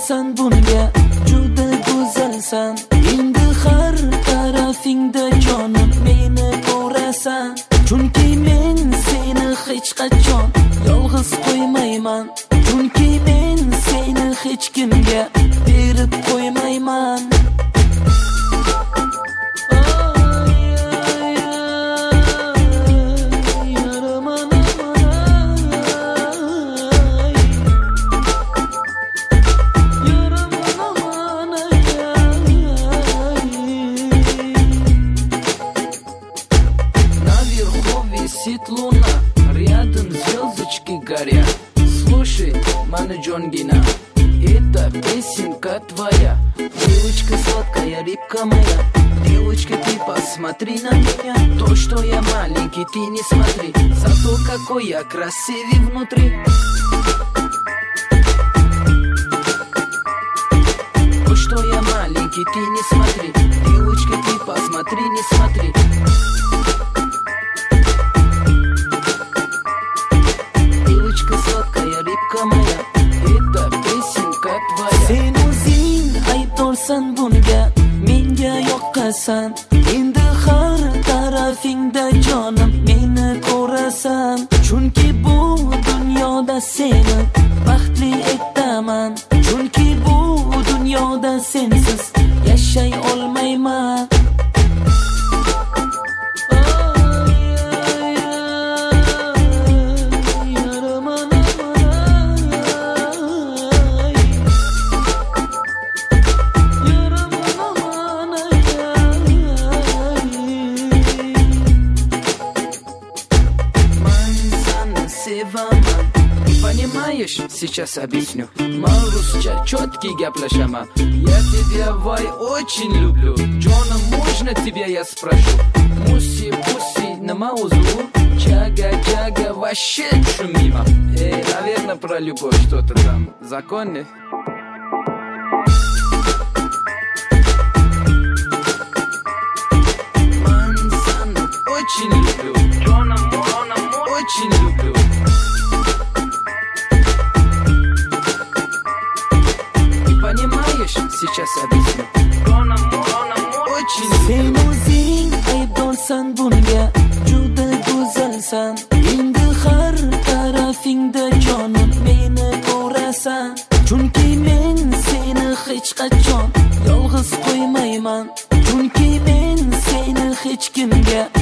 aybdorsan bunga, juda go'zalsan. Endi har tarafingda jonim meni ko'rasan. Chunki men seni hech qachon yolg'iz qo'ymayman. Chunki men seni hech kimga berib qo'ymayman. Луна, рядом звездочки горят. Слушай, Мануджонгина, это песенка твоя. Девочка сладкая, рыбка моя. Девочка, ты посмотри на меня. То, что я маленький, ты не смотри. Зато какой я красивый внутри. То, что я маленький, ты не смотри. Девочка, ты посмотри, не смотри. Moya, это песенка твоя. Sen o'zing aybdorsan bunga, menga yoqqasan. Endi har tarafingda jonim meni ko'rasan. Chunki bu dunyoda seni baxtli etaman. Chunki bu dunyoda sensiz yashay olmayman. Понимаешь, сейчас объясню. Малruscha четкий гапlashaman. Я тебя, вай, очень люблю. Джоном, можно тебя я спрошу? Муси-пуси на маузу. Чага-чага, вообще шумимо. Наверное, про любовь что-то там. Законно? Мансана, очень люблю. Джоном, очень люблю. Сейчас объясню. Очень sen o'zing aybdorsan bunga, juda go'zalsan. Endi har tarafingda jonim meni ko'rasan. Chunki men seni hech qachon yolg'iz qo'ymayman. Chunki men seni hech kimga